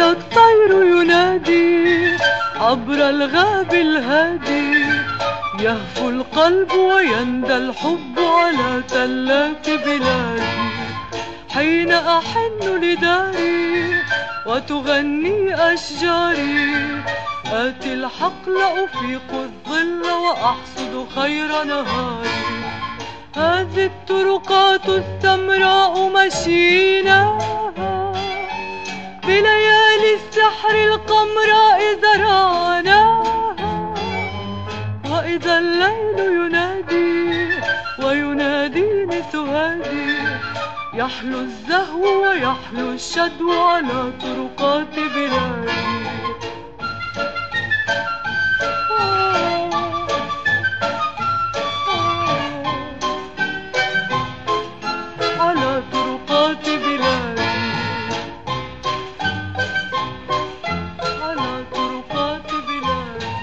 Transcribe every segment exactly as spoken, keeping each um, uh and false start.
الطير ينادي عبر الغاب الهادي، يهفو القلب ويندى الحب على تلات بلادي. حين أحن لداري وتغني أشجاري، آتي الحقل أفيق الظل وأحصد خير نهاري. هذه الطرقات السمراء مشيناها، بليالي السحر القمراء زرعناها. وإذا الليل ينادي ويناديني سهادي، يحلو الزهو ويحلو الشدو على طرقات بلادي. على طرقات بلادي، على طرقات بلادي،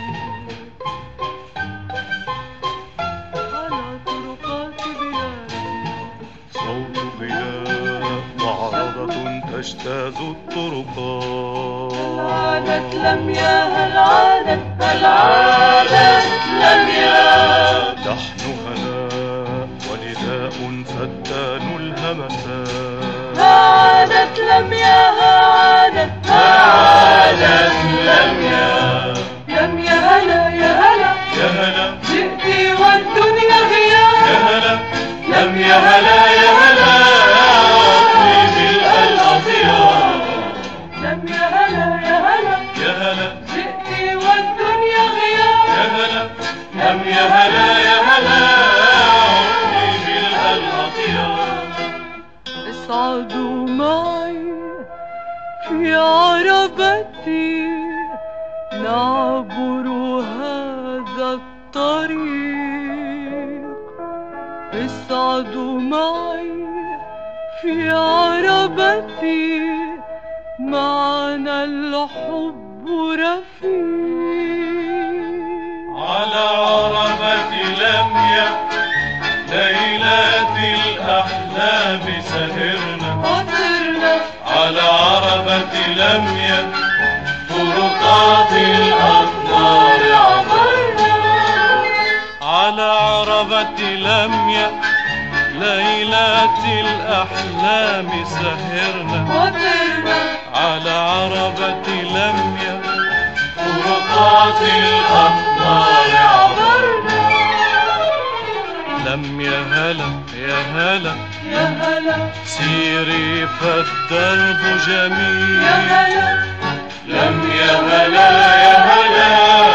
على طرقات بلادي. صوت غناء معرضة تجتاز الطرقات. عادت لمياها العادت العادت لمياها، لحن هناء ونداء فتان الهمسات. عادت لمياها عادت عادت لمياها. لميا هلا يا هلا يا هلا جئتي والدنيا غياب. يا هلا لميا هلا يا هلا عطري بالأطيار. لميا هلا يا هلا يا هلا جئتي والدنيا غياب. يا هلا لميا هلا يا هلا عطري بالأطيار. اصعدوا معي في عربتي، نعبر هذا الطريق. اصعدوا معي في عربتي، معنا الحب رفيق. على عربة لميا ليلات الأحلام سهرنا. وصرنا على عربة لميا طرقات الأقمار عبرنا. على عربة لميا ليلات الأحلام سهرنا. وصرنا على عربة لميا طرقات الأقمار عبرنا. لميا هلا يا هلا يا هلا سيري فالدرب جميل. يا هلا لميا هلا يا هلا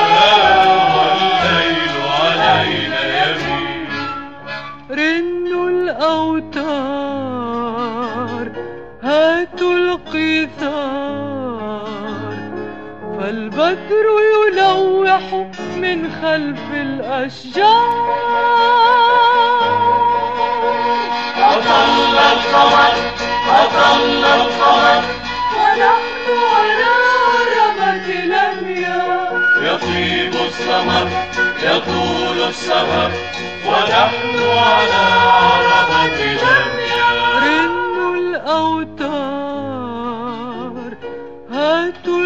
والليل علينا يميل. رنوا الأوتار هاتوا القيثار، فالبدر يلوح من خلف الأشجار. أطل القمر أطل القمر ونحن على عربة لميا، يطيب السمر يطول السهر ونحن على عربة لميا. رنوا الأوتار هاتوا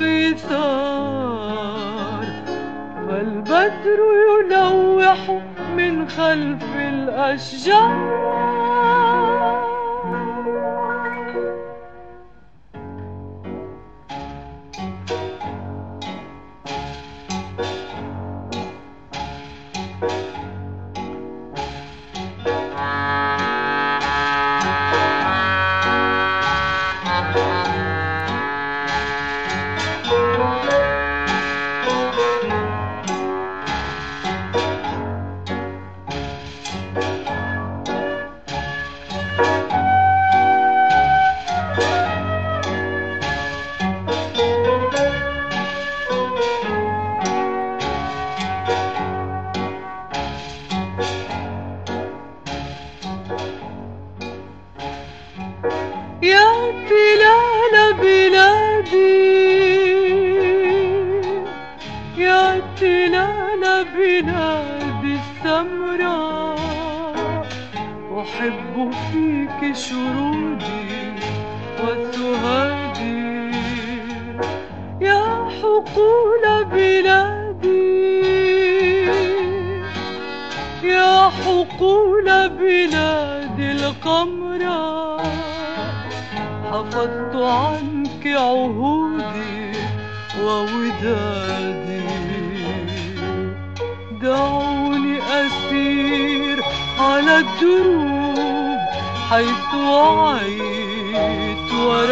القيثار، فالبدر يلوح من خلف الأشجار. يا تلال بلادي يا تلال بلادي السمراء، أحب فيك شرودي وسهادي. حقول بلادي يا حقول بلادي القمراء، حفظت عنك عهودي وودادي. دعوني أسير على الدروب حيث وعيت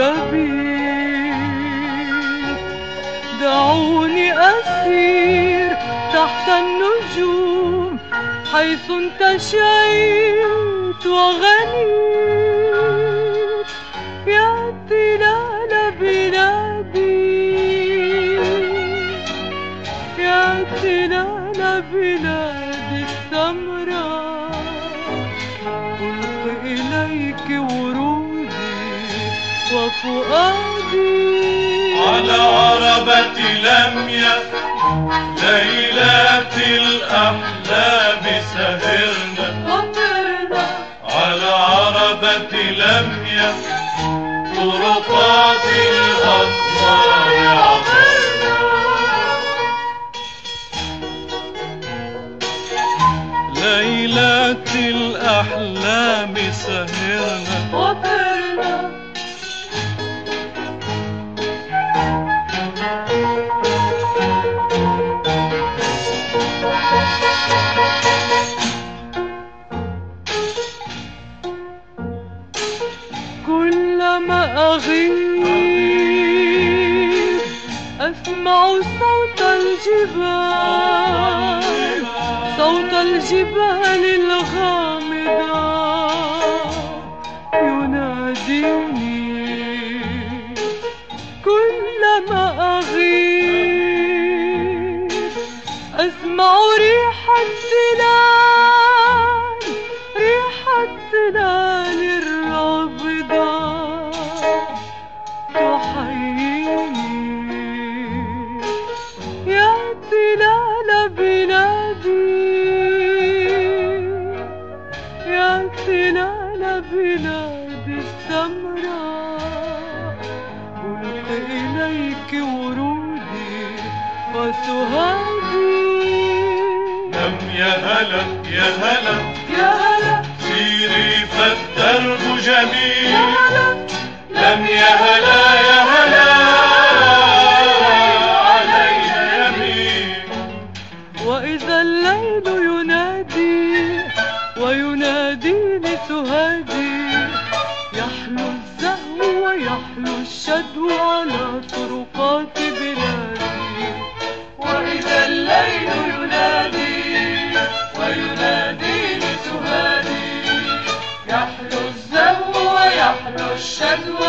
وربيت. دعوني أسير تحت النجوم حيث انتشيت وغنيت. يا تلال بلادي يا تلال بلادي السمراء، ألقي إليك ورودي وفؤادي. على عربة لميا ليلات الأحلام سهرنا، وطرنا على عربة لميا طرقات الأقمار عبرنا. ليلات الأحلام سهرنا، وطرنا كلما أغيب أسمع صوت الجبال، صوت الجبال الغامضة يناديني. كلما أغيب أسمع ريح التلال، ريح التلال الرابضة تحييني. يا تلال بلادي يا تلال بلادي السمراء، ألقي إليك ورودي وسهادي. لم يا هلا يا هلا يا هلا سيري فالدرب جميل. يا هلا لم يا هلا يا هلا علينا يمين. وإذا الليل ينادي ويناديني سهادي، يحلو الزهو ويحلو الشدو على طرقات بلادي. وإذا الليل ينادي ويناديني سهادي، يحلو الزهو ويحلو الشدو